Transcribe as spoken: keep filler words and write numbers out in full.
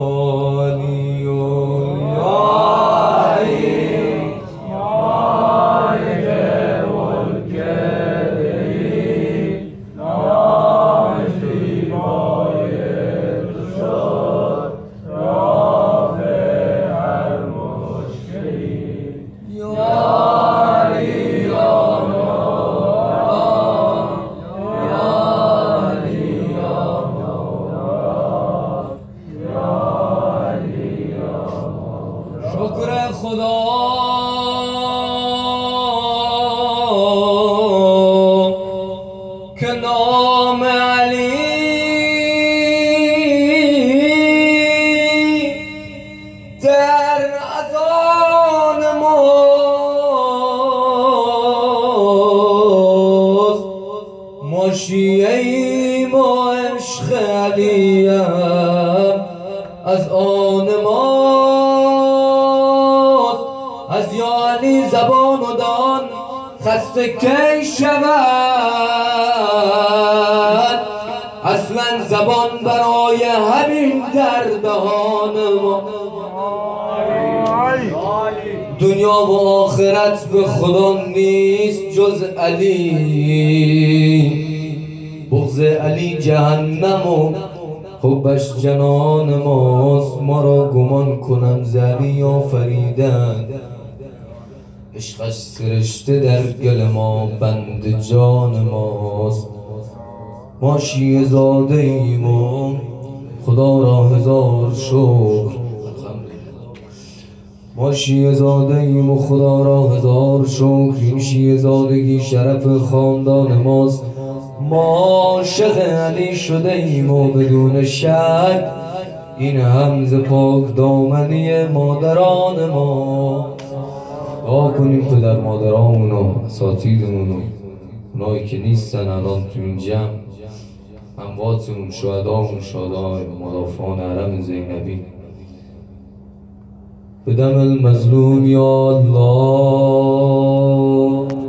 علی و یا علی مالک ملک دهی نام زیبای تو شد رافع هر مشکلی یا علی یا مولا یا علی یا شکر خدا که نام علی در اذان ماست ما شیعه ایم و عشق علی از آن ماست. از یا علی زبان و دان خسته کی شود، اصلا زبان برای همین در دهان ما. دنیا و آخرت به خدا نیست جز علی، بغض علی جهنم و حبش جنان ماست. ما را گمان کنم ز علی آفریدن، عشقش سرشته در گل ما بند جان ماست. ما شیعه زاده ایم و خدا را هزار شکر، ما شیعه زاده ایم و خدا را هزار شکر. این شیعه زادگی شرف خاندان ماست. ما عاشق علی شده ایم و بدون شک این هم ز پاک دامنی مادران ما. دعا کنیم پدر مادرامون و اساتیدمون و اونایی که نیستن الان تو این جمع، امواتمون، شهدامون، شهدای مدافعان حرم زینبی. بدم المظلوم یا الله.